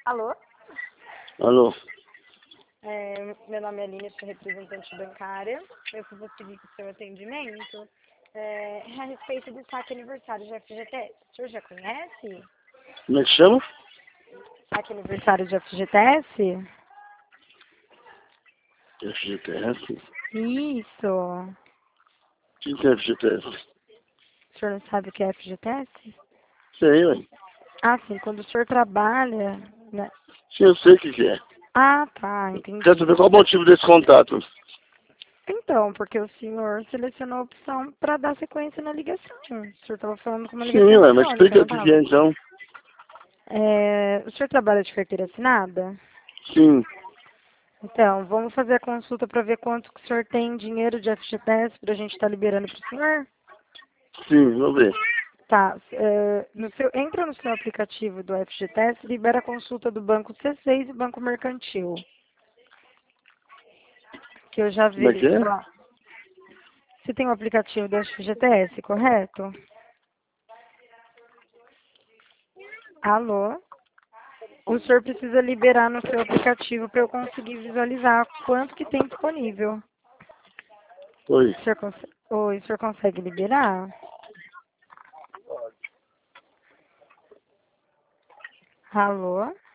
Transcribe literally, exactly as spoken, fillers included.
Alô? Alô? É, meu nome é Aline, sou representante bancária. Eu que vou seguir com o seu atendimento. É, a respeito do saque aniversário de F G T S. O senhor já conhece? Como é que chama? Saque aniversário de F G T S? F G T S? Isso. O que que é F G T S? O senhor não sabe o que é F G T S? Sei, ué. Ah, sim, quando o senhor trabalha, né? Sim, eu sei o que que é. Ah, tá, entendi. Quero saber qual o motivo desse contato. Então, porque o senhor selecionou a opção para dar sequência na ligação. O senhor estava falando com uma Sim, ligação ué, mas telefônica, explica não o que que é estava? então. É, o senhor trabalha de carteira assinada? Sim, Então, vamos fazer a consulta para ver quanto que o senhor tem em dinheiro de F G T S para a gente estar liberando para o senhor? sim, vou ver. Tá, é, no seu, entra no seu aplicativo do F G T S, libera a consulta do Banco C seis e Banco Mercantil. Que eu já Como é que é? verifico lá. Você tem o aplicativo do F G T S, correto? Alô? O senhor precisa liberar no seu aplicativo para eu conseguir visualizar quanto que tem disponível. Oi. O senhor, conse- Oi, o senhor consegue liberar? Alô?